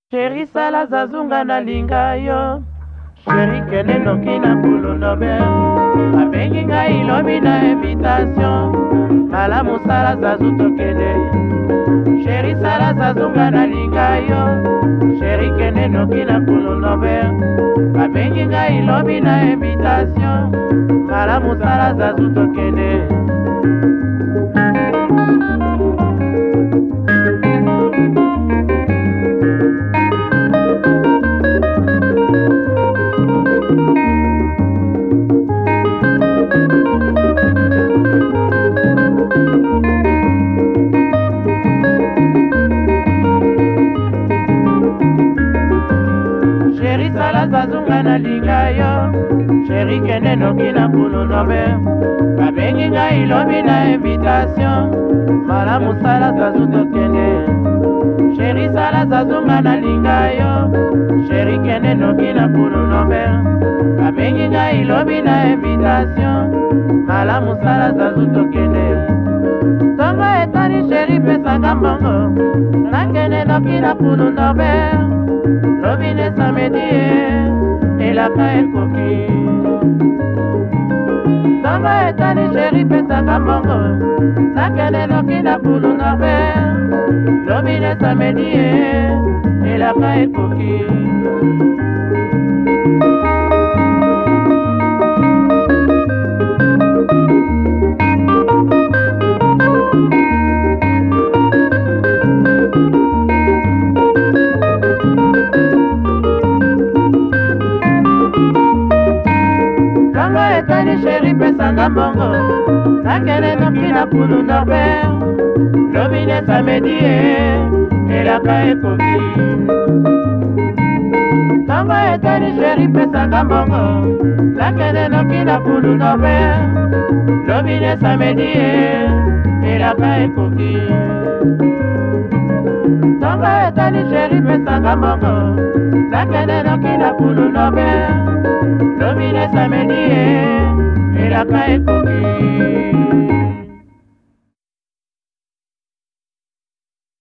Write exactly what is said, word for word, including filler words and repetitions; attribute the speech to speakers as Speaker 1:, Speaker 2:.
Speaker 1: Chéri sala zazunga na linga yo. Chéri kende noki na kulunobe. Abengi ngai lobi na invitation. Malamu sala zazu tokende. Chéri sala zazunga na linga yo. Chéri kende noki na kulunobe. Abengi ngai lobi na invitation. Malamu sala zazu tokende. Chéri sala zazunga na linga yo. Chéri kende noki na kulunobe. Babengi ngai lobi na invitation. Malamu sala zazu tokende. Chéri sala zazunga na linga yo. Chéri kende noki na kulunobe. Babengi ngai lobi na invitation. Malamu sala zazu tokende. Tongo etani chéri pesanga mbongo. Nakende noki na kulunobe. Lobi ne samedi elaka ekoki. Tongo etani chéri pesanga mbongo. Nakende noki na kulunobe. Lobi ne samedi elaka ekoki. Etani chéri pesanga mbongo. Nakende noki na kulunobe. Lobi ne samedi elaka ekoki. Tongo etani chéri pesanga mbongo. Nakende noki na kulunobe. Lobi ne samedi elaka ekoki. Tongo etani chéri pesanga mbongo. Nakende noki na kulunobe. Lobi ne samedi elaka ekoki.